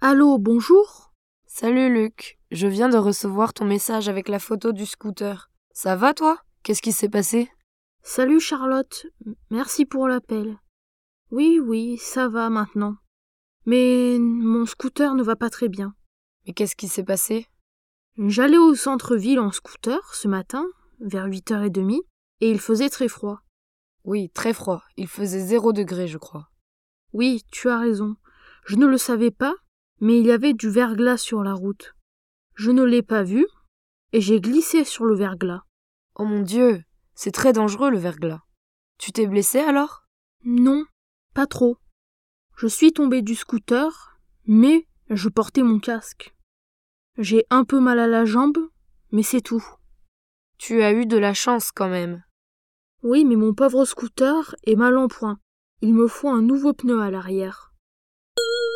Allô, bonjour? Salut Luc, je viens de recevoir ton message avec la photo du scooter. Ça va toi? Qu'est-ce qui s'est passé? Salut Charlotte, merci pour l'appel. Oui, ça va maintenant. Mais mon scooter ne va pas très bien. Mais qu'est-ce qui s'est passé? J'allais au centre-ville en scooter ce matin, vers 8h30, et il faisait très froid. Oui, très froid. Il faisait 0 degré, je crois. Oui, tu as raison. Je ne le savais pas, mais il y avait du verglas sur la route. Je ne l'ai pas vu, et j'ai glissé sur le verglas. Oh mon Dieu, c'est très dangereux le verglas. Tu t'es blessé alors? Non, pas trop. Je suis tombée du scooter, mais je portais mon casque. J'ai un peu mal à la jambe, mais c'est tout. Tu as eu de la chance quand même. Oui, mais mon pauvre scooter est mal en point. Il me faut un nouveau pneu à l'arrière.